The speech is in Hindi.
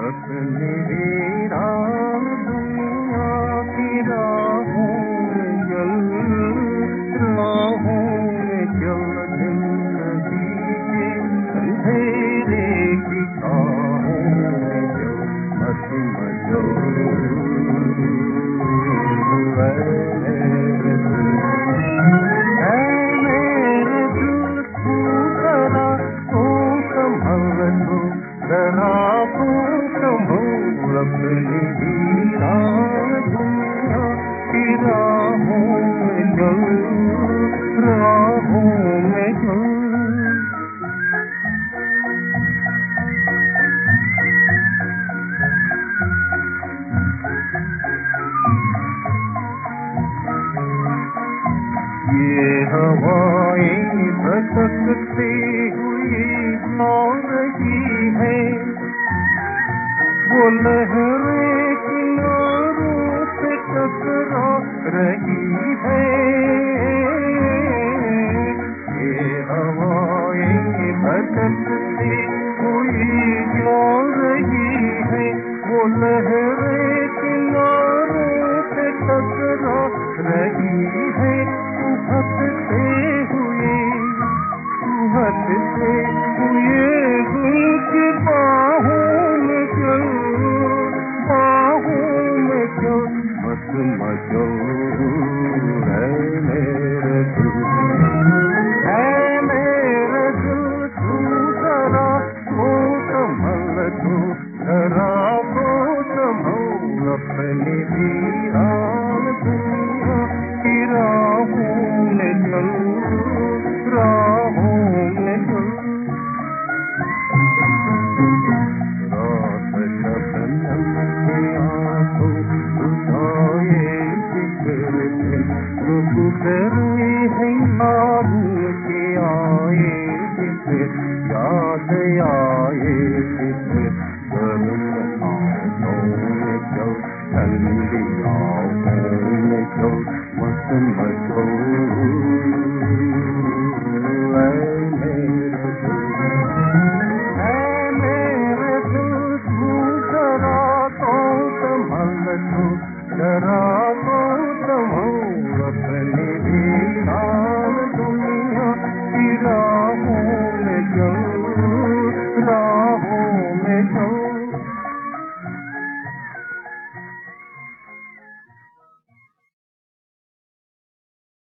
अपनी वीरान दुनिया की राहों में चल जिंदगी के अंधेरे की छाहों में चल मत मचल अपनी वीरान दुनिया की राहों में चल राहों में चल। ये हवाएं भटकती हुई जा रही है, वो लहरें किनारों से टकरा रही है। ये हवाएं भटकती हुई जा रही है, वो लहरें किनारों से टकरा रही है। उभरते हुए उनकी बाहों में चल मत मचो है मेरे दिल तू जरा वो संभल तू जरा वो संभल अपनी वीरान दुनिया की राहों में चल राहों में चल। रात शबनम की आंखों उठाए जिक्र से गुजरे हैं याद के आए जिक्र याद आए जिक्र गर्म आंखों में चल ठंडी आंखों में चल मत मचो जरा तो संभल अपनी वीरान दुनिया की राहों में चल राहों में चल।